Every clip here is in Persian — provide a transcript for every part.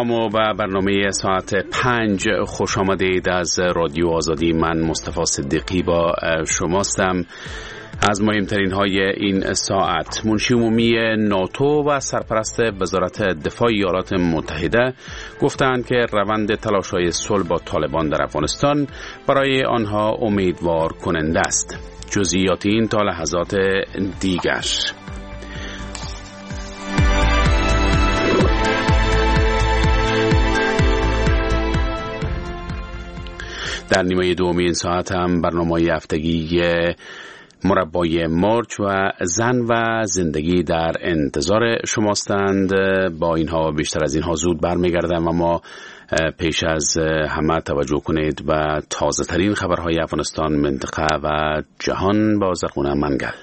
سلام و به برنامه ساعت 5 خوش آمدید از رادیو آزادی. من مصطفی صدیقی با شماستم. از مهمترین های این ساعت: منشی عمومی ناتو و سرپرست وزارت دفاع ایالات متحده گفتند که روند تلاش‌های صلح با طالبان در افغانستان برای آنها امیدوار کننده است. جزئیات این تا لحظات دیگر. در نیمه دوم این ساعت هم برنامه هفتگی مربای مرج و زن و زندگی در انتظار شماستند. با اینها و بیشتر از اینها زود برمیگردم، اما پیش از همه توجه کنید به تازه ترین خبرهای افغانستان، منطقه و جهان با زرخونه منگل.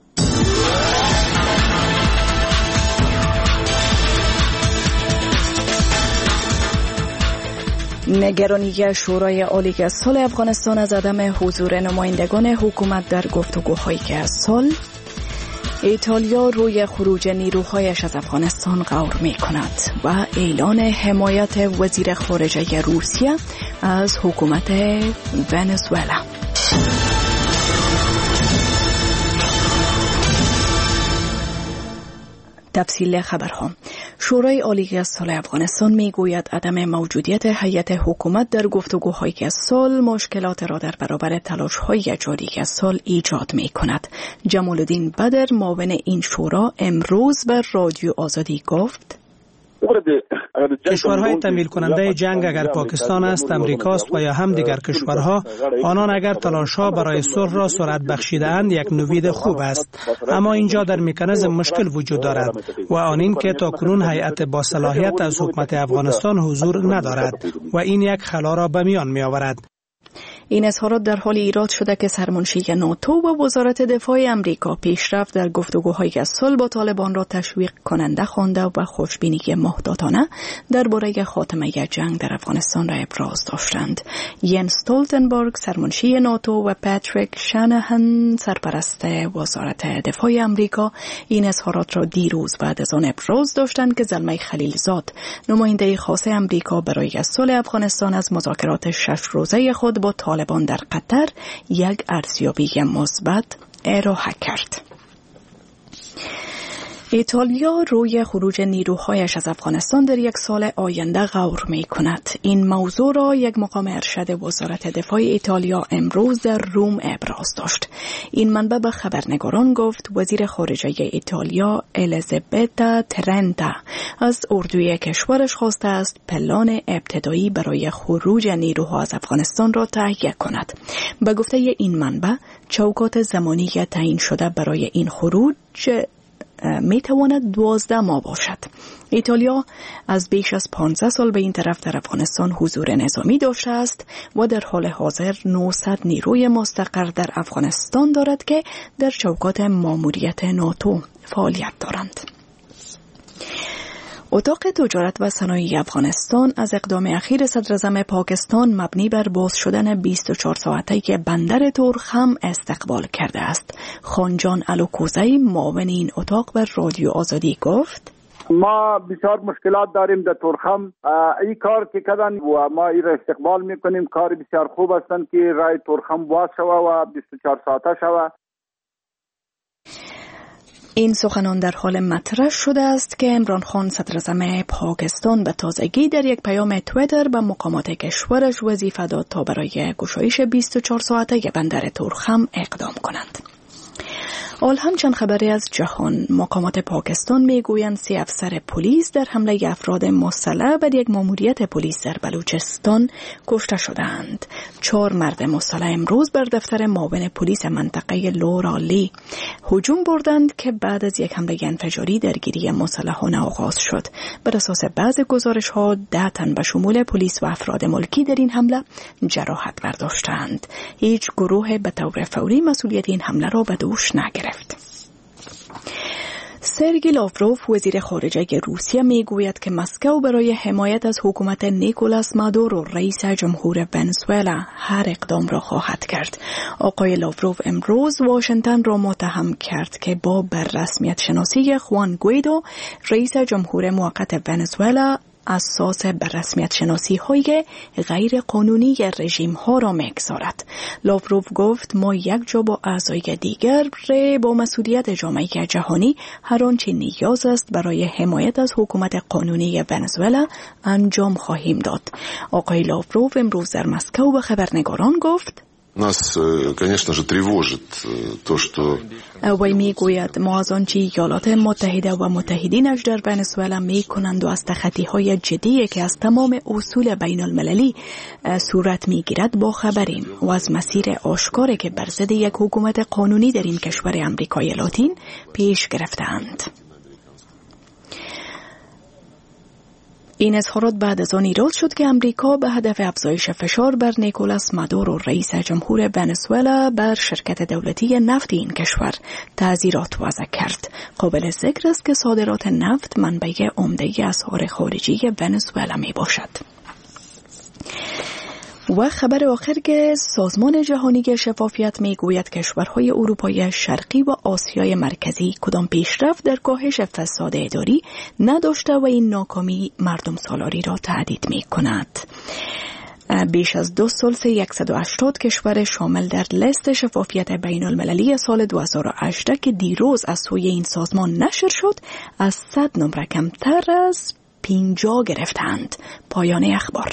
نگرانی شورای عالی صلح افغانستان از عدم حضور نمایندگان حکومت در گفتگوهای صلح. ایتالیا روی خروج نیروهایش از افغانستان غور می کند و اعلان حمایت وزیر خارجه روسیه از حکومت ونزوئلا. تفصیل خبرها. شورای عالی صلح افغانستان میگوید عدم موجودیت هیئت حکومت در گفتگوهای صلح مشکلات را در برابر تلاش‌های جاری صلح ایجاد می‌کند. جمال الدین بدر، معاون این شورا، امروز بر رادیو آزادی گفت: کشورهای تمویل کننده جنگ اگر پاکستان است، امریکاست و یا هم دیگر کشورها، آنان اگر تلاش‌ها برای صلح را سرعت بخشیده‌اند یک نوید خوب است. اما اینجا در مکانیزم مشکل وجود دارد و آن این که تاکنون هیئت با صلاحیت از حکومت افغانستان حضور ندارد و این یک خلا را به میان می‌آورد. این اظهارات در حال ایراد شده که سرمنشی ناتو و وزارت دفاع امریکا پیشرفت در گفتگوهای صلح با طالبان را تشویق کننده خوانده و خوشبینی محتاطانه درباره خاتمه جنگ در افغانستان را ابراز داشتند. ین استولتنبرگ سرمنشی ناتو و پاتریک شانهان سرپرست وزارت دفاع امریکا این اظهارات را دیروز بعد از آن ابراز داشتند که زلمه خلیلزاد، نماینده خاص امریکا برای صلح افغانستان، از مذاکرات 6 روزه خود با طالبان در قطر یک ارزیابی مثبت ارائه کرد. ایتالیا روی خروج نیروهایش از افغانستان در یک سال آینده غور می کند. این موضوع را یک مقام ارشد وزارت دفاع ایتالیا امروز در روم ابراز داشت. این منبع به خبرنگاران گفت وزیر خارجه ایتالیا الیزابتا ترنتا از اردوی کشورش خواسته است پلان ابتدایی برای خروج نیروها از افغانستان را تهیه کند. به گفته این منبع چوکات زمانی تعیین شده برای این خروج می تواند 12 ماه باشد. ایتالیا از بیش از 15 سال به این طرف در افغانستان حضور نظامی داشته است و در حال حاضر 900 نیروی مستقر در افغانستان دارد که در چوکات ماموریت ناتو فعالیت دارند. اتاق تجارت و صنایع افغانستان از اقدام اخیر صدراعظم پاکستان مبنی بر باز شدن 24 ساعته بندر تورخم استقبال کرده است. خانجان الوکوزی، معاون این اتاق، بر رادیو آزادی گفت: ما بسیار مشکلات داریم در تورخم. این کار که کردن و ما این را استقبال میکنیم، کار بسیار خوب هستند که رای تورخم باز شوه و 24 ساعته شوه. این سخنان در حال مطرح شده است که عمران خان صدراعظم پاکستان به تازگی در یک پیام توییتر به مقامات کشورش وظیفه داد تا برای گشایش 24 ساعته بندر تورخم اقدام کنند. حال هم چند خبری از جهان. مقامات پاکستان میگویند 3 افسر پلیس در حمله افراد مسلح بر یک ماموریت پلیس در بلوچستان کشته شدند. 4 مرد مسلح امروز بر دفتر معاون پلیس منطقه لورالی هجوم بردند که بعد از یک حمله انفجاری درگیری مسلحانه آغاز شد. بر اساس بعض گزارش‌ها 10 تن به شمول پلیس و افراد ملکی در این حمله جراحت برداشتند. هیچ گروه به طور فوری مسئولیت این حمله را به دوش نگرفت. سرگئی لاوروف وزیر خارجه روسیه میگوید که مسکو برای حمایت از حکومت نیکولاس مادورو رئیس جمهور ونزوئلا هر اقدام را خواهد کرد. آقای لاوروف امروز واشنگتن را متهم کرد که با بر رسمیت شناسی خوان گویدو رئیس جمهور موقت ونزوئلا اساس بر رسمیت شناسی های غیر قانونی رژیم ها را میگذارد. لاوروف گفت ما یک جا با اعضای دیگر با مسئولیت جامعه جهانی هر آنچه نیاز است برای حمایت از حکومت قانونی ونزوئلا انجام خواهیم داد. آقای لاوروف امروز در مسکو به خبرنگاران گفت нас, конечно же, тревожит то, что وی میگوید ما از آنچه ایالات متحده و متحدینش در ونزوئلا میکنند و از تخطی‌های جدی که از تمام اصول بین المللی صورت میگیرد با خبریم و از مسیر آشکاری که بر ضد یک حکومت قانونی در این کشور امریکای لاتین پیش گرفتند. این اظهارات بعد از آن ایراد شد که امریکا به هدف افزایش فشار بر نیکولاس مادورو رئیس جمهور ونزوئلا بر شرکت دولتی نفت این کشور تعزیرات وضع کرد. قابل ذکر است که صادرات نفت منبع عمده اسعار خارجی ونزوئلا می باشد. و خبر آخر که سازمان جهانی شفافیت میگوید کشورهای اروپای شرقی و آسیای مرکزی کدام پیشرفت در کاهش فساد اداری نداشته و این ناکامی مردم سالاری را تهدید میکند. بیش از 2 سال 180 کشور شامل در لیست شفافیت بین المللی سال 2018 که دیروز از سوی این سازمان نشر شد از 100 نمره کمتر از 50 گرفتند. پایان اخبار.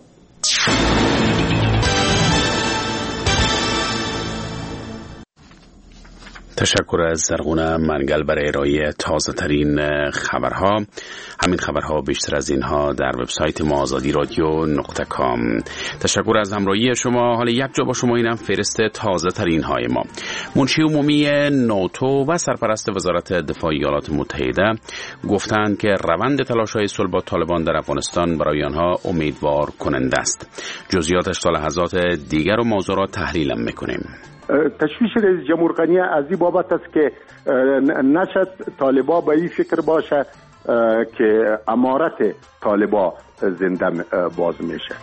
تشکر از زرغونه منگل برای ارائه تازه ترین خبرها. همین خبرها بیشتر از اینها در وبسایت ما azadiradyo.com. تشکر از همراهی شما. حالا یک جا با شما اینم فهرست تازه ترین های ما. منشی عمومی ناتو و سرپرست وزارت دفاع ایالات متحده گفتند که روند تلاش‌های صلح با طالبان در افغانستان برای آنها امیدوار کننده است. جزئیاتش تا لحظات دیگر و موضوع را تحلیل می‌کنیم. تشویش رئیس جمهور غنی از این بابت است که نشد طالبا به این فکر باشه که امارت طالبا زنده باز میشه.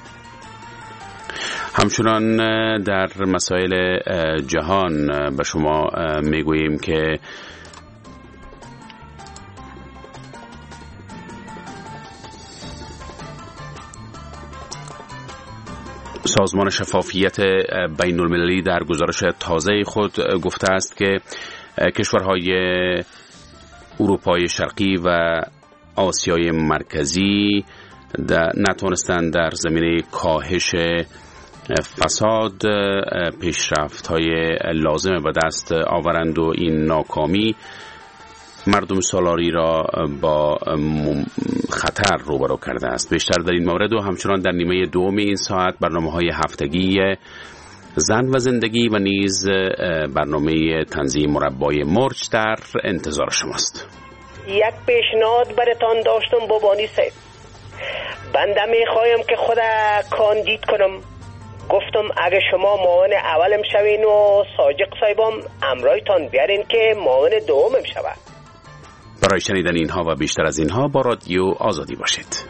همچنان در مسائل جهان به شما میگوییم که سازمان شفافیت بین المللی در گزارش تازه خود گفته است که کشورهای اروپای شرقی و آسیای مرکزی نتوانستند در زمینه کاهش فساد پیشرفت‌های لازم به دست آورند و این ناکامی مردم سالاری را با خطر روبرو کرده است. بیشتر در این مورد و همچنان در نیمه دوم این ساعت برنامه‌های هفتگی زن و زندگی و نیز برنامه تنظیم مربای مرج در انتظار شماست. یک پیشنهاد براتان داشتم بابانی صاحب. بنده میخوایم که خود کاندید کنم. گفتم اگه شما معاون اولم شوین و ساجق صاحبم امرایتان بیارین که معاون دومم شود. برای شنیدن اینها و بیشتر از اینها با رادیو آزادی باشید.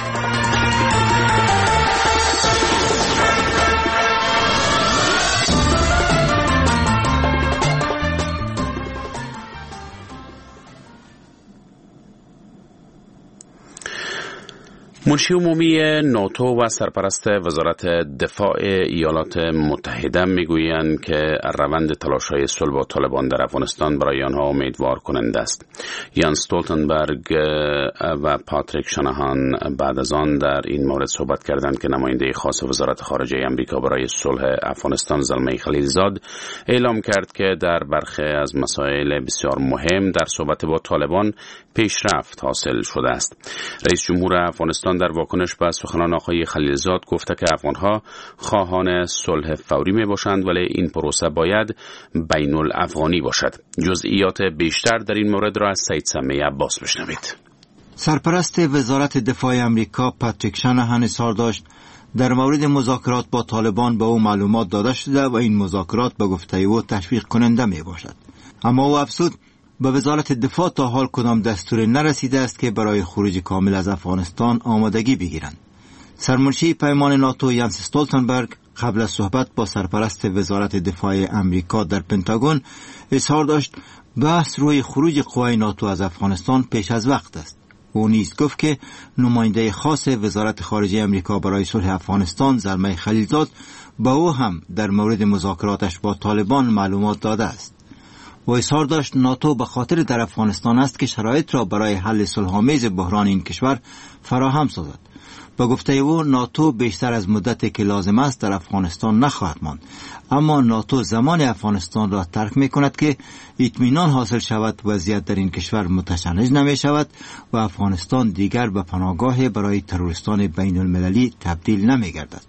منشی عمومی ناتو و سرپرست وزارت دفاع ایالات متحده میگویند که روند تلاش‌های صلح با طالبان در افغانستان برای آنها امیدوار کننده است. یان استولتنبرگ و پاتریک شانهان بعد از آن در این مورد صحبت کردند که نماینده خاص وزارت خارجه آمریکا برای صلح افغانستان زلمه خلیلزاد اعلام کرد که در برخی از مسائل بسیار مهم در صحبت با طالبان پیشرفت حاصل شده است. رئیس جمهور افغانستان در واکنش به سخنان آقای خلیلزاد گفته که افغانها خواهان صلح فوری می باشند ولی این پروسه باید بین الافغانی باشد. جزئیات بیشتر در این مورد را از سید سمیع عباس بشنوید. سرپرست وزارت دفاع آمریکا پاتریک شانهان اظهار داشت در مورد مذاکرات با طالبان به او معلومات داده شده و این مذاکرات به گفته او تشویق کننده می باشد. اما او افزود به وزارت دفاع تا حال کدام دستور نرسیده است که برای خروج کامل از افغانستان آمادگی بگیرند. سرمنشی پیمان ناتو یانس استولتنبرگ قبل از صحبت با سرپرست وزارت دفاع آمریکا در پنتاگون اظهار داشت بحث روی خروج قوای ناتو از افغانستان پیش از وقت است. او نیز گفت که نماینده خاص وزارت خارجه امریکا برای صلح افغانستان زلمه خلیلزاد با او هم در مورد مذاکراتش با طالبان معلومات داده است. و اظهار داشت ناتو به خاطر در افغانستان است که شرایط را برای حل صلح‌آمیز بحران این کشور فراهم سازد. با گفته او ناتو بیشتر از مدتی که لازم است در افغانستان نخواهد ماند، اما ناتو زمان افغانستان را ترک می کند که اطمینان حاصل شود، وضعیت در این کشور متشنج نمی شود و افغانستان دیگر به پناهگاه برای تروریستان بین المللی تبدیل نمی گردد.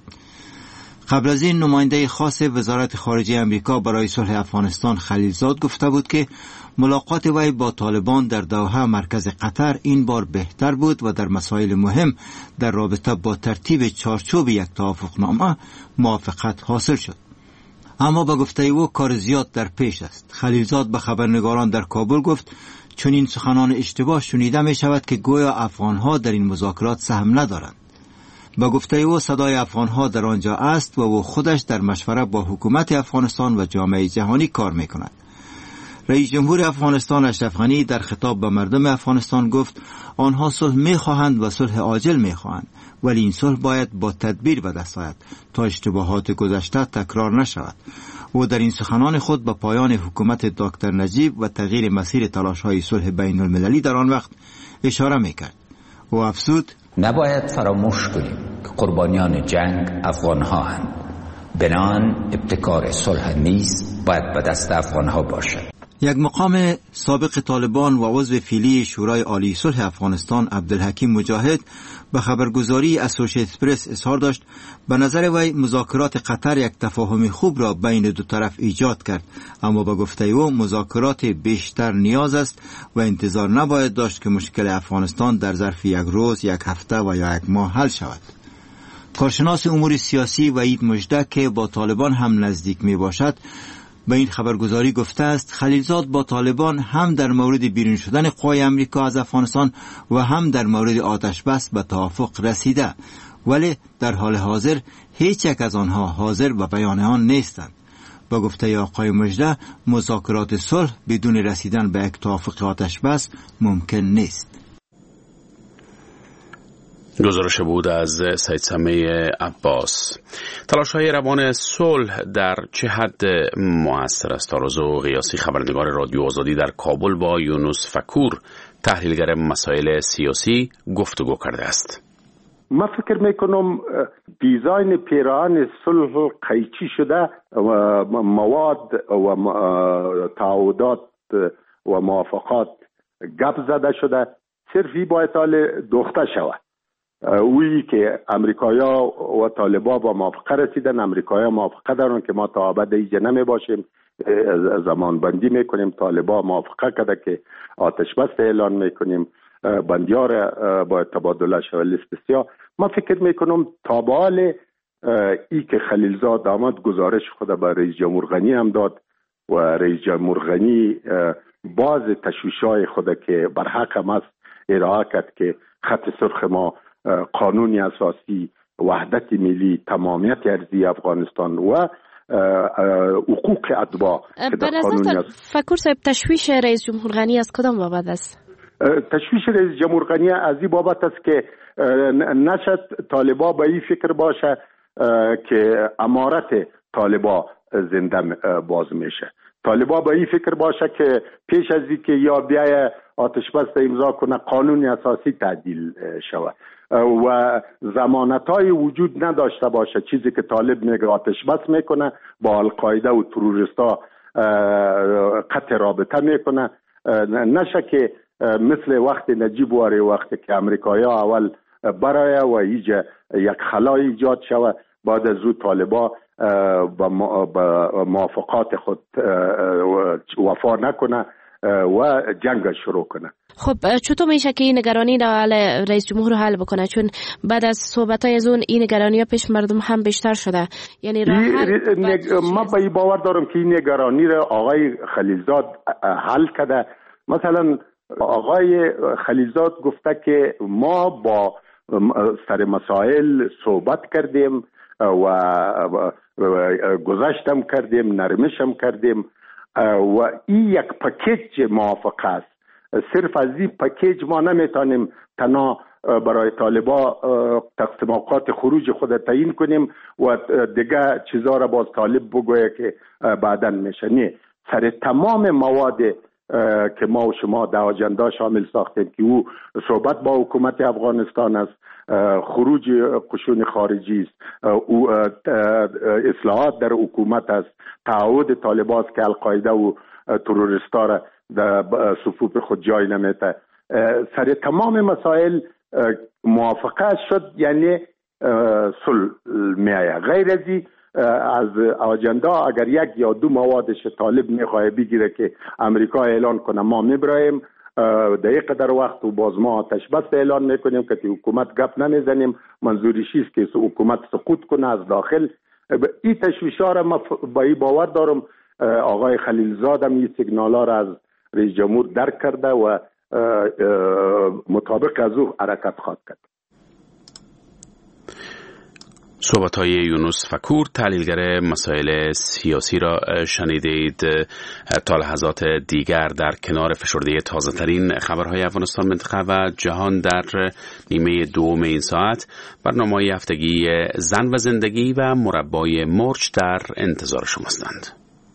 قبل از این نماینده خاص وزارت خارجه امریکا برای صلح افغانستان خلیلزاد گفته بود که ملاقات وی با طالبان در دوحه مرکز قطر این بار بهتر بود و در مسائل مهم در رابطه با ترتیب چارچوب یک توافقنامه موافقت حاصل شد. اما با گفته او کار زیاد در پیش است. خلیلزاد به خبرنگاران در کابل گفت چون این سخنان اشتباه شنیده می شود که گویا افغانها در این مذاکرات سهم ندارند. با گفته او صدای افغانها در آنجا است و او خودش در مشوره با حکومت افغانستان و جامعه جهانی کار می کند. رئیس جمهور افغانستان اشرف غنی در خطاب به مردم افغانستان گفت آنها صلح می خواهند و صلح عاجل می خواهند، ولی این صلح باید با تدبیر به دست آید تا اشتباهات گذشته تکرار نشود. او در این سخنان خود به پایان حکومت دکتر نجیب و تغییر مسیر تلاش‌های صلح بین المللی در آن وقت اشاره می کرد. او افزود نباید فراموش کنیم که قربانیان جنگ افغان‌ها هستند. بنابراین ابتکار صلح نیز باید به دست افغان‌ها باشد. یک مقام سابق طالبان و عضو فعلی شورای عالی صلح افغانستان عبدالحکیم مجاهد به خبرگزاری اسوشییتد پرس اظهار داشت به نظر وی مذاکرات قطر یک تفاهم خوب را بین دو طرف ایجاد کرد، اما به گفته او مذاکرات بیشتر نیاز است و انتظار نباید داشت که مشکل افغانستان در ظرف یک روز، یک هفته و یا یک ماه حل شود. کارشناس امور سیاسی وحید مژده که با طالبان هم نزدیک می باشد به این خبرگزاری گفته است خلیلزاد با طالبان هم در مورد بیرون شدن قوای امریکا از افغانستان و هم در مورد آتش بس به توافق رسیده، ولی در حال حاضر هیچ یک از آنها حاضر به بیان آن نیستند. با گفته آقای مژده مذاکرات صلح بدون رسیدن به یک توافق آتش بس ممکن نیست. گزارش بود از سید سمیع عباس. تلاش‌های روان صلح در چه حد مؤثر است؟ تارزو قیاسی خبرنگار رادیو آزادی در کابل با یونس فکور تحلیلگر مسائل سیاسی گفتگو کرده است. من فکر میکنم دیزاین پیران صلح قیچی شده و مواد و تعهدات و موافقات گپ زده شده، صرفی باید دوخته شود. اویی که امریکایا و طالبا با موافقه رسیدن، امریکایا موافقه دارن که ما تا ابد ایجا نمی باشیم، زمان بندی میکنیم، طالبا موافقه کرده که آتش بس اعلان میکنیم، بندیار باید تبادله شود، لیست سیاه. من فکر میکنم تا به حال ای که خلیلزاد آمد گزارش خود به رئیس جمهور غنی هم داد و رئیس جمهور غنی باز تشویش‌های خود که بر حق هم است ارائه کرد که خط سرخ ما قانون اساسی، وحدت ملی، تمامیت ارضی افغانستان و حقوق اتباع که در قانون فکر صاحب تشویش رئیس جمهور غنی از کدام بابت است؟ تشویش رئیس جمهور غنی از این بابت است که نشد طالبا به این فکر باشه که امارت طالبا زنده باز میشه. طالبا به این فکر باشه که پیش از این که یا بیای آتش بس امضا کنه قانون اساسی تعدیل شود و ضمانت‌های وجود نداشته باشه، چیزی که طالب میگه آتش بس میکنه با القاعده و تروریستا قطع رابطه میکنه، نشه که مثل وقت نجیب واری وقتی که امریکایا اول برای و ایجا یک خلا ایجاد شود، بعد از او طالبا با موافقات خود وفا نکنه و جنگ شروع کنه. خب چطور میشه که این نگرانی را رئیس جمهور حل بکنه؟ چون بعد از صحبت‌های از اون این نگرانی ها پیش مردم هم بیشتر شده. یعنی ما به این باور دارم که این نگرانی را آقای خلیلزاد حل کرده. مثلا آقای خلیلزاد گفته که ما با سر مسائل صحبت کردیم و گذشتم کردیم، نرمشم کردیم و این یک پکیج موافقه است. صرف از این پکیج ما نمیتونیم تنها برای طالبا تقسیم اوقات خروج خود تعیین کنیم و دیگه چیزا را باز طالب بگویه که بعداً میشه. نه، سر تمام مواد که ما و شما در آجنده شامل ساختیم که او صحبت با حکومت افغانستان است، خروج قشون خارجی است، او اصلاحات در حکومت است، تعهد طالبان است که القاعده و تروریستا را در صفوف خود جای نمیده. سر تمام مسائل موافقه شد، یعنی صلح میایه. غیر از آجنده اگر یک یا دو موادش طالب میخواه بگیره که امریکا اعلان کنه ما میبرایم در قدر وقت و باز ما آتش بس اعلان میکنیم که حکومت گپ نمیزنیم، منظورش است که حکومت سقوط کنه از داخل. این تشویش‌ها را من با این باور دارم آقای خلیلزاد هم این سیگنال‌ها را از رئیس جمهور درک کرده و مطابق از او حرکت خواهد کرد. صحبت‌های یونس فکور، تحلیلگر مسائل سیاسی را شنیدید. تا لحظات دیگر در کنار فشرده تازه‌ترین خبرهای افغانستان، منطقه و جهان در نیمه دوم این ساعت، برنامه‌های هفتگی زن و زندگی و مربای مرچ در انتظار شما هستند.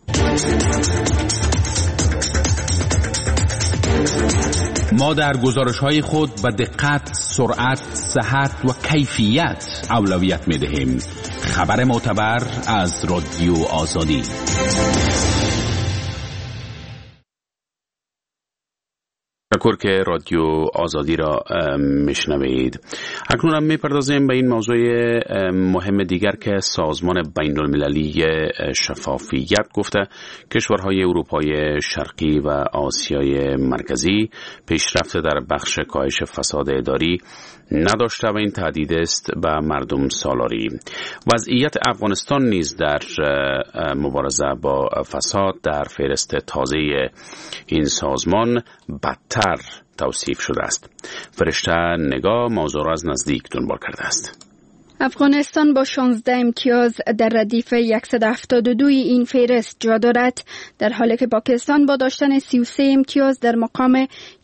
ما در گزارش‌های خود به دقت، سرعت، صحت و کیفیت اولویت می‌دهیم. خبر معتبر از رادیو آزادی. تشکر که رادیو آزادی را میشنوید. اکنون هم میپردازیم به این موضوع مهم دیگر که سازمان بین المللی شفافیت گفته کشورهای اروپای شرقی و آسیای مرکزی پیشرفت در بخش کاهش فساد اداری نداشته و این تهدید است به مردم سالاری. وضعیت افغانستان نیز در مبارزه با فساد در فهرست تازه این سازمان بدتر توصیف شده است. فرشته نگاه موضوع را از نزدیک دنبال کرده است. افغانستان با 16 امتیاز در ردیف 172 این فهرست جا دارد، در حالی که پاکستان با داشتن 33 امتیاز در مقام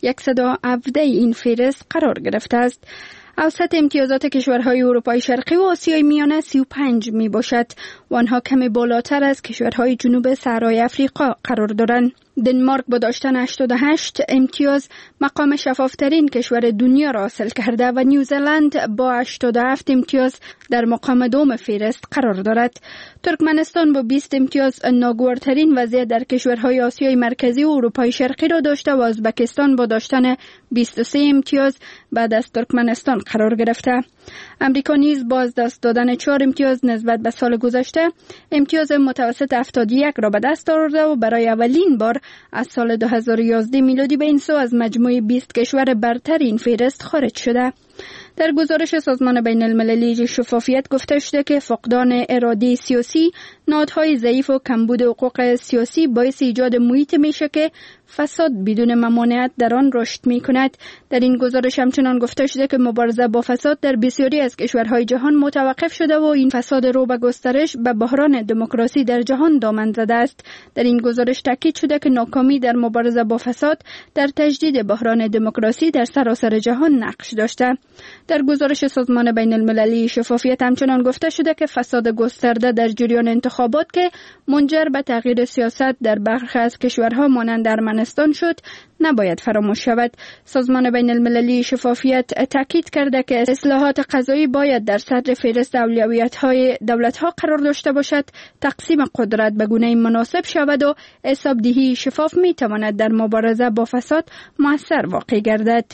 117 این فهرست قرار گرفته است. اوسط امتیازات کشورهای اروپای شرقی و آسیای میانه 35 می باشد و آنها کمی بالاتر از کشورهای جنوب صحرای افریقا قرار دارند. دنمارک با داشتن 88 امتیاز مقام شفافترین کشور دنیا را حاصل کرده و نیوزلند با 87 امتیاز در مقام دوم فهرست قرار دارد. ترکمنستان با 20 امتیاز ناگوارترین وضعیت در کشورهای آسیای مرکزی و اروپای شرقی را داشته و ازبکستان با داشتن 23 امتیاز بعد از ترکمنستان قرار گرفته. امریکا نیز با از دست دادن 4 امتیاز نسبت به سال گذشته امتیاز متوسط 71 را به دست آورده و برای اولین بار از سال 2011 میلادی به این سو از مجموع 20 کشور برتر این فهرست خارج شده. در گزارش سازمان بین المللی شفافیت گفته شده که فقدان اراده سیاسی، نهادهای ضعیف و کمبود حقوق سیاسی باعث ایجاد محیطی میشه که فساد بدون ممانعت در آن رشد میکند. در این گزارش همچنان گفته شده که مبارزه با فساد در بسیاری از کشورهای جهان متوقف شده و این فساد رو به گسترش به بحران دموکراسی در جهان دامن زده است. در این گزارش تاکید شده که ناکامی در مبارزه با فساد در تجدید بحران دموکراسی در سراسر جهان نقش داشته. در گزارش سازمان بین المللی شفافیت همچنان گفته شده که فساد گسترده در جریان انتخابات که منجر به تغییر سیاست در برخی از کشورها مانند ارمنستان شد نباید فراموش شود. سازمان بین المللی شفافیت تاکید کرده که اصلاحات قضایی باید در صدر فهرست اولویت‌های دولت‌ها قرار داشته باشد، تقسیم قدرت به گونه‌ای مناسب شود و حسابدهی شفاف می‌تواند در مبارزه با فساد مؤثر واقع گردد.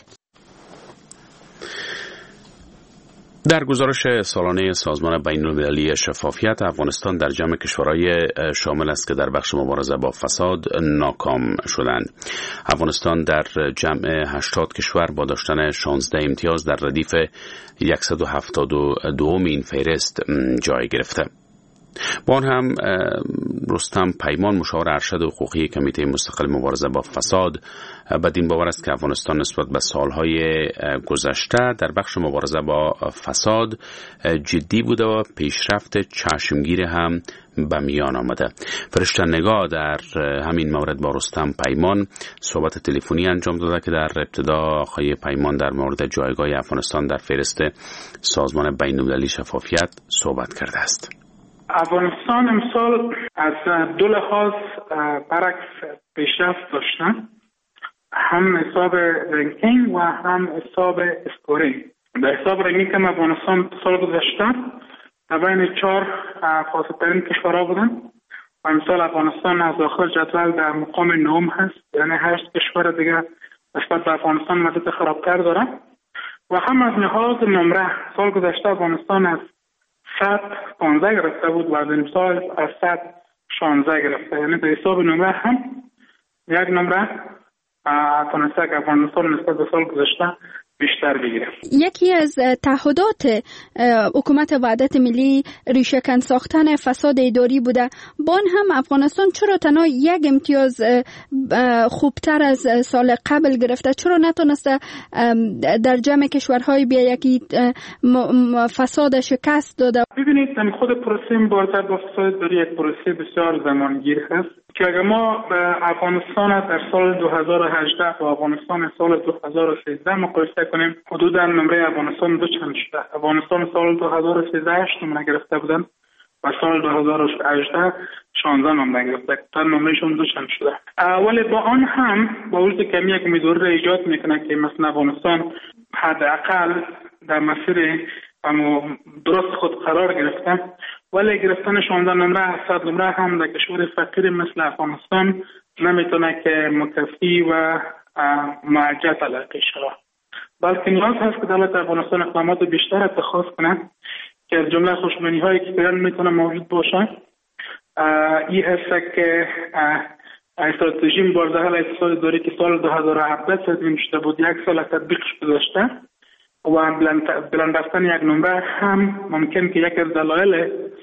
در گزارش سالانه سازمان بین المللی شفافیت، افغانستان در جمع کشورهای شامل است که در بخش مبارزه با فساد ناکام شدند. افغانستان در جمع 80 کشور با داشتن 16 امتیاز در ردیف 172 این فهرست جای گرفته. با آن هم رستم پیمان مشاور ارشد حقوقی کمیته مستقل مبارزه با فساد بدین باور است که افغانستان نسبت به سالهای گذشته در بخش مبارزه با فساد جدی بوده و پیشرفت چشمگیر هم به میان آمده. فرشته نگاه در همین مورد با رستم پیمان صحبت تلفنی انجام داده که در ابتدا آقای پیمان در مورد جایگاه افغانستان در فهرست سازمان بین‌المللی شفافیت صحبت کرده است. افغانستان امسال از دو لحاظ برعکس پیشرفت داشتن، هم حساب رنکینگ و هم حساب اسکورینگ. در حساب رنکینگ که افغانستان سال گذشته در بین 4 فاسدترین کشورها بودن و امسال افغانستان از آخر جدول در مقام 9 هست، یعنی 8 کشور دیگه نسبت به افغانستان وضعیت خرابتر داره. و هم از لحاظ نمره سال گذشته افغانستان از 115 گرفته بود و امسال از 116 گرفته، یعنی به حساب نمره هم یک نمره تونسته که افغانستان نسبت به سال گذشته بیشتر بگیره. یکی از تعهدات حکومت وحدت ملی ریشه‌کن ساختن فساد اداری بوده. با آن هم افغانستان چرا تنها یک امتیاز خوبتر از سال قبل گرفته؟ چرا نتونسته در جمع کشورهای بیا یکی فساد شکست داده؟ ببینید خود پروسه مبارزه با فساد اداری یک پروسه بسیار زمانگیر هست که اگر ما افغانستان در سال 2018 و افغانستان سال 2013 مقایسه کنیم، حدودا نمره افغانستان دو چند شده. افغانستان سال 2013 8 نمره گرفته بودن و سال 2018 16 نمره گرفته. تا نمرهشون دو چند شده. ولی با آن هم با وجود کمی یک امیدواری را ایجاد میکنه که مثلا افغانستان حداقل در مسیر درست خود قرار گرفتن، ولی گرفتن 16 نمره 100 نمره هم در کشور فقیر مثل افغانستان نمیتونه که مکفی و معجزه تلقی شود، بلکه نیاز هست که دولت افغانستان اقدامات بیشتر اتخاذ کنه که از جمله خوشبینی هایی که فعلا میتونه موجود باشه این هست که استراتژی مبارزه علیه اقتصاد اداری که سال 2017 تدوین شده بود 1 سال تطبیقش گذاشته و بلند رفتن یک نمره هم ممکن که یک از دلایل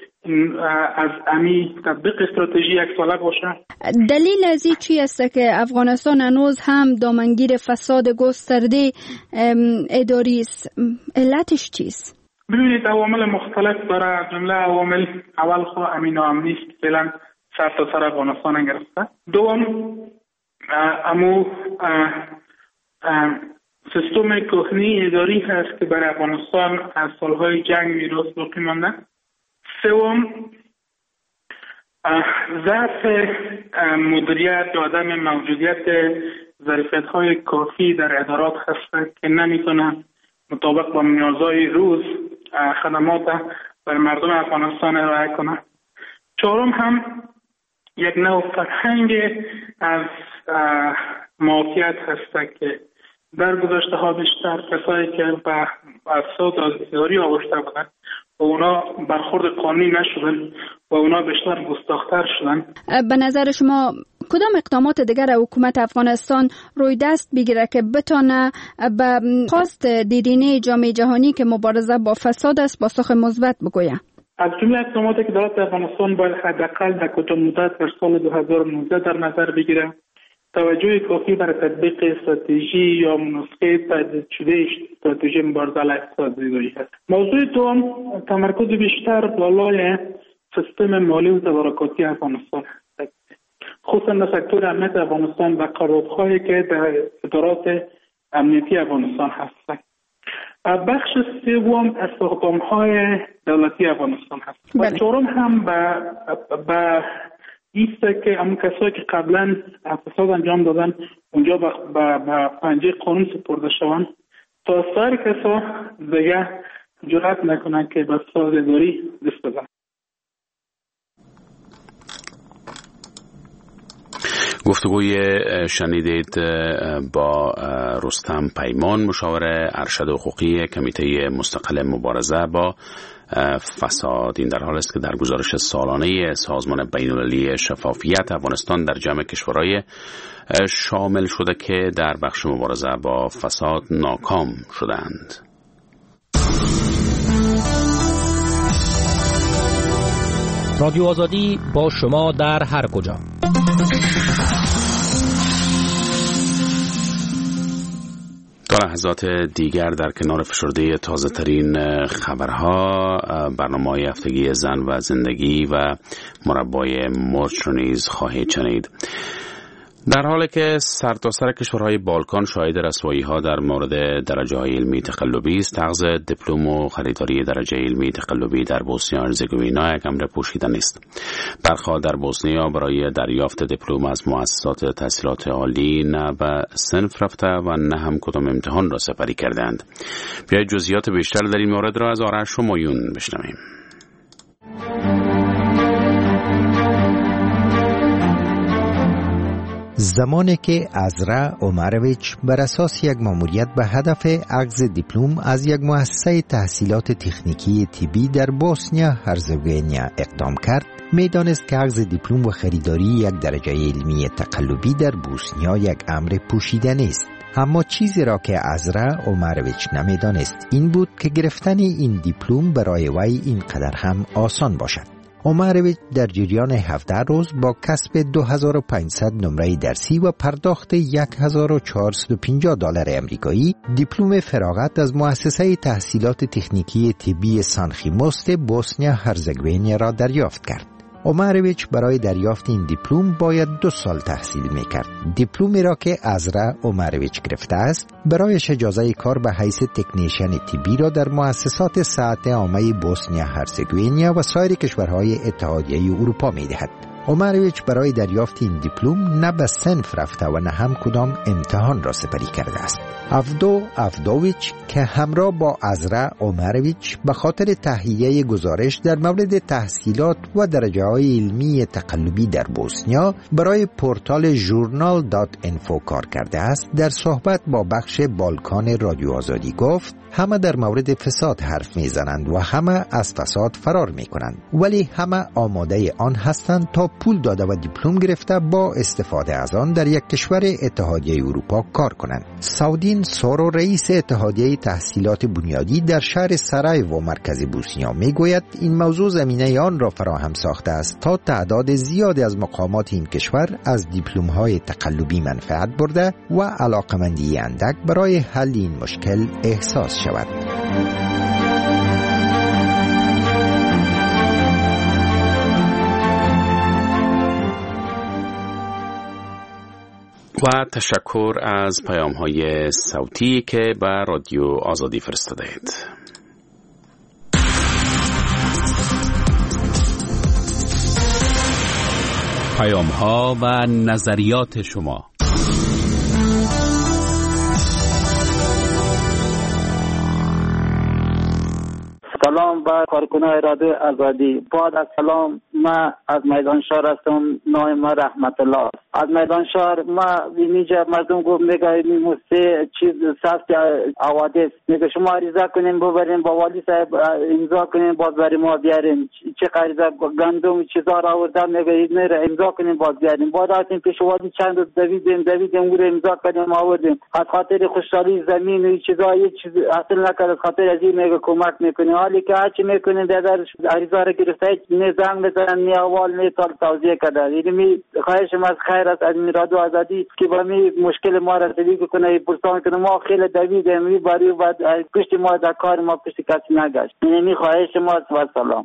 از امی تطبیق استراتژی 1 ساله باشه. دلیل از این چی است که افغانستان هنوز هم دامنگیر فساد گسترده اداری است؟ علتش چیست؟ ببینید عوامل مختلف داره. جمله عوامل اول خو امین و امنی است فعلا سر تا سر افغانستان گرفته. دوم امو سیستم کهنی اداری هست که برای افغانستان از سالهای جنگ میراث باقی مانده. سوم ضعف مدیریت یا عدم موجودیت ظرفیت‌های کافی در ادارات هست که نمیتونه مطابق با نیازهای روز خدمات برای مردم افغانستان ارائه کنه. چهارم هم یک نوع فرهنگ از معافیت هست که در گذشته ها بیشتر کسایی که به افساد اداری آورده بودن و اونا برخورد قانونی نشدن و اونا بیشتر گستاخ‌تر شدن. به نظر شما کدام اقدامات دیگر حکومت افغانستان روی دست بگیره که بتونه به خواست دیرینه جامعه جهانی که مبارزه با فساد است پاسخ مثبت بگویه؟ از جمله اقداماتی که دولت افغانستان باید حداقل در کوتاه مدت در سال 2019 در نظر بگیره توجه کافی برای تطبیق استراتژی یا نسخه تجدید شده استراتژی مبارزه علیه فساد اداری است. موضوع دوم تمرکز بیشتر بالای سیستم مالی و تدارکاتی افغانستان است، خصوصا در سکتور امنیت افغانستان و قراردادهایی که در ادارات امنیتی افغانستان هست. بخش سوم استخدام‌های دولتی افغانستان هست. و چهارم هم به ایسته که همون کسایی که قبلا فساد انجام دادن اونجا به پنجه قانون سپرده شوند تا سایر کسا دیگه جرأت نکنن که به فساد اداری دست بزنن. گفتگوی شنیدید با رستم پیمان مشاور ارشد حقوقی کمیته مستقل مبارزه با فساد. این در حال است که در گزارش سالانه سازمان بین‌المللی شفافیت افغانستان در جمع کشورهای شامل شده که در بخش مبارزه با فساد ناکام شدند. رادیو آزادی با شما در هر کجا. تا لحظات دیگر در کنار فشرده تازه ترین خبرها، برنامه‌های هفتگی زن و زندگی و مربای مرچ رو نیز خواهید شنید. در حالی که سرتاسر کشورهای بالکان شاهد رسوایی‌ها در مورد درجه‌های علمی تقلبی است، نقض دیپلم و خریداری درجه علمی تقلبی در بوسنیا و هرزگوینا یک امر پوشیده نیست. برخا در بوسنیا برای دریافت دیپلم از مؤسسات تحصیلات عالی نه به صنف رفته و نه هم کدام امتحان را سپری کردند. بیایید جزئیات بیشتر در این مورد را از آرش همایون بشنویم. زمانی که عذرا عمرویچ بر اساس یک ماموریت به هدف اخذ دیپلم از یک مؤسسه تحصیلات تکنیکی طبی در بوسنیا هرزگوینیا اقدام کرد، میدانست که اخذ دیپلم و خریداری یک درجه علمی تقلبی در بوسنیا یک امر پوشیده نیست. اما چیزی را که عذرا عمرویچ نمیدانست این بود که گرفتن این دیپلم برای وی اینقدر هم آسان باشد. عمرویچ در جریان 17 روز با کسب 2500 نمره درسی و پرداخت $1450 امریکایی دیپلم فراغت از مؤسسه تحصیلات تکنیکی طبی سانخیموست بوسنیا هرزگوینیا را دریافت کرد. عمرویچ برای دریافت این دیپلم باید 2 سال تحصیل میکرد. دیپلمی را که عذرا عمرویچ گرفته است برایش اجازه کار به حیث تکنیشن طبی را در مؤسسات صحت عامه بوسنیا هرزگوینیا و سایر کشورهای اتحادیه اروپا میدهد. عمرویچ برای دریافت این دیپلم نه به صنف رفته و نه هم کدام امتحان را سپری کرده است. افدوویچ که همراه با عذرا عمرویچ به خاطر تهیه گزارش در مورد تحصیلات و درجه‌های علمی تقلبی در بوسنیا برای پورتال journal.info کار کرده است، در صحبت با بخش بالکان رادیو آزادی گفت همه در مورد فساد حرف میزنند و همه از فساد فرار میکنند، ولی همه آماده آن هستند تا پول داده و دیپلم گرفته با استفاده از آن در یک کشور اتحادیه اروپا کار کنند. ساودین سورو رئیس اتحادیه تحصیلات بنیادی در شهر سرایوو مرکز بوسنیا میگوید این موضوع زمینه آن را فراهم ساخته است تا تعداد زیادی از مقامات این کشور از دیپلم‌های تقلبی منفعت برده و علاقمندی اندک برای حل این مشکل احساس شود. و تشکر از پیام‌های صوتی که به رادیو آزادی فرستادید. پیام‌ها و نظریات شما. سلام به کارکنان رادیو آزادی. بعد از سلام، ما از میدان شهر هستم. نام ما رحمت الله. از میدان شهر ما اینجا مردم گفت میگه میموسه چیز سخت حوادث میگه شما عریضه کنین ببرین با والی صاحب امضا کنین باز بریم ما بیارین. چه عریضه گندم چیزا را آوردن میگه اینو امضا کنین باز بیارین. بعد رفتیم پیش والی چند روز دویدیم اون امضا کردیم آوردیم. از خاطر خوشحالی زمین و چیزا هیچ چیز اصلا نکرد. از خاطر از این میگه کمک میکنه، حالی که هرچی میکنین در عریضه را گرفته نه زنگ بزنن نه اول نه توضیح کرده. یعنی خواهشم از خیر است از رادیو آزادی که با می مشکل ما را رسیدگی کنه پرسان کنه. ما خیلی دویدیم می باری بعد پشت ما در کار ما پشت کسی نگشت. یعنی خواهش ما و سلام.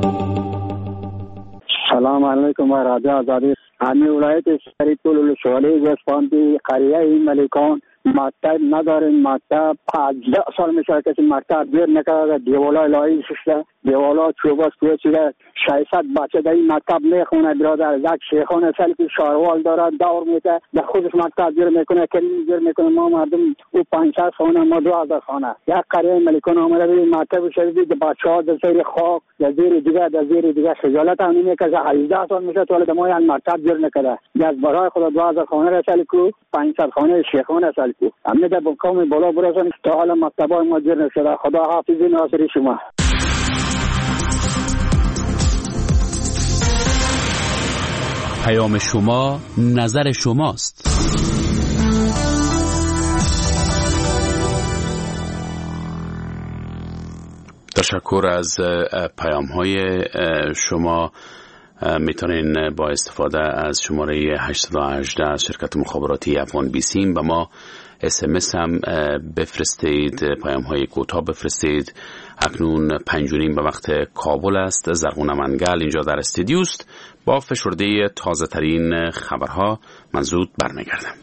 سلام علیکم و رادیو آزادی. همین ولایت شهری طول شوالی گوسفندی قریه ملکان مکتب نداریم. مکتب 18 سال میشه کسی مکتب دیر نکرده. دیوالا لایی شده، دیوالا چوباس توی چیده 600 بچه در این مکتب میخونه. برادر یک شیخان سلفی شاروال داره دور میده در خودش مکتب دیر میکنه، کلیم دیر میکنه. ما مردم او 500 خانه ما 2000 خانه. یک قریه ملکان آمده بید مکتب شدید بچه ها در زیر خاک در زیر دیگه خجالت هم نمیکشه. 18 سال میشه طول دمای این مکتب دیر نکرده. از برای خدا 2000 خانه رسالی کو 500 خانه شیخان رسالی کو همه در بکام بالا برسن تا حالا مکتبای ما دیر نشده. خدا حافظ ناصری شما. پیام شما نظر شماست. تشکر از پیام های شما. میتونین با استفاده از شماره 818 از شرکت مخابراتی افغان بیسیم به ما SMS هم بفرستید، پیام های کوتاه بفرستید. اکنون 5:30 به وقت کابل است. زرغون منگل اینجا در استودیو است با فشرده تازه ترین خبرها. من زود برمیگردم.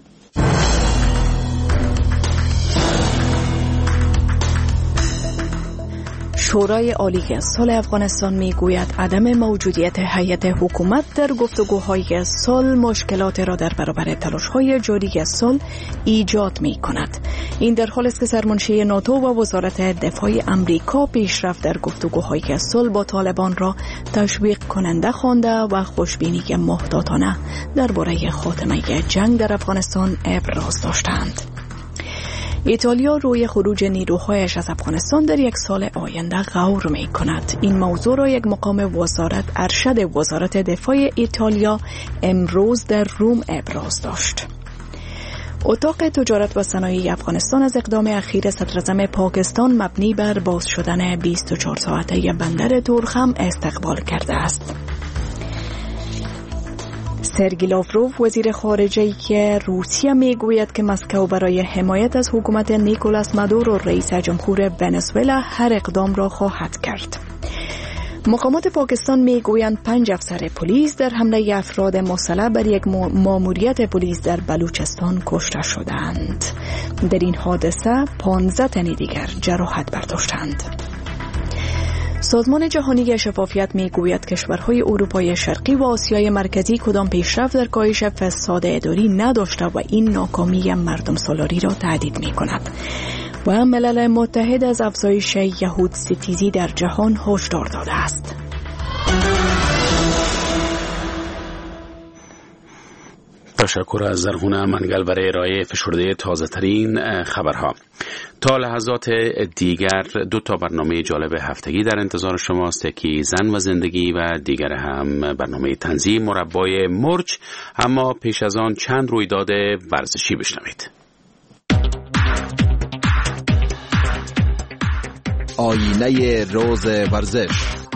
شورای عالی صلح افغانستان میگوید عدم موجودیت هیئت حکومت در گفتگوهای صلح مشکلات را در برابر تلاش‌های جاری صلح ایجاد می‌کند. این در حالی است که سرمنشی ناتو و وزارت دفاع آمریکا پیشرفت در گفتگوهای صلح با طالبان را تشویق کننده خوانده و خوشبینی محتاطانه درباره خاتمه جنگ در افغانستان ابراز داشتند. ایتالیا روی خروج نیروهایش از افغانستان در یک سال آینده غور می کند. این موضوع را یک مقام ارشد وزارت دفاع ایتالیا امروز در روم ابراز داشت. اتاق تجارت و صنایع افغانستان از اقدام اخیر صدراعظم پاکستان مبنی بر باز شدن 24 ساعته بندر تورخم استقبال کرده است. سرگی لاوروف وزیر خارجه روسیه میگوید که مسکو برای حمایت از حکومت نیکولاس مادورو رئیس جمهور ونزوئلا هر اقدام را خواهد کرد. مقامات پاکستان میگویند 5 افسر پلیس در حمله افراد مسلح بر یک ماموریت پلیس در بلوچستان کشته شدند. در این حادثه 15 تن دیگر جراحت برداشتند. سازمان جهانی شفافیت میگوید کشورهای اروپای شرقی و آسیای مرکزی کدام پیشرفت در کاهش فساد اداری نداشته و این ناکامی مردم سالاری را تهدید میکند. و ملل متحد از افزایش یهود ستیزی در جهان هشدار داده است. تشکر از زرغون منگل برای ارائه فشرده تازه ترین خبرها. تا لحظات دیگر 2 برنامه جالب هفتگی در انتظار شماست. یکی زن و زندگی و دیگر هم برنامه تنظیم مربای مرج. اما پیش از آن چند رویداد ورزشی بشنوید. آینه روز ورزش.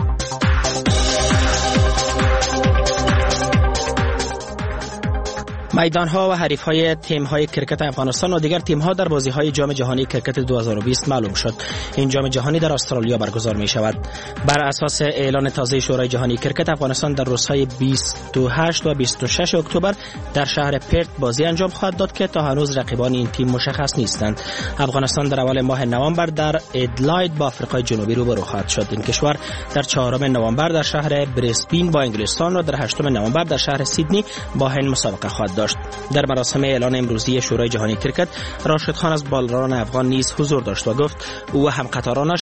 میدان‌ها و حریف‌های تیم‌های کرکت افغانستان و دیگر تیم‌ها در بازی‌های جام جهانی کرکت 2020 معلوم شد. این جام جهانی در استرالیا برگزار می‌شود. بر اساس اعلان تازه شورای جهانی کرکت افغانستان در روزهای 28 و 26 اکتبر در شهر پرت بازی انجام خواهد داد که تا هنوز رقیبان این تیم مشخص نیستند. افغانستان در اول ماه نوامبر در ادلاید با آفریقای جنوبی روبرو خواهد شد. این کشور در 4 نوامبر در شهر برسبین با انگلستان و در 8 نوامبر در شهر سیدنی با هند مسابقه خواهد داشت. در مراسم اعلان امروزی شورای جهانی کرکت راشد خان از بالران افغان نیز حضور داشت و گفت او و همقطارانش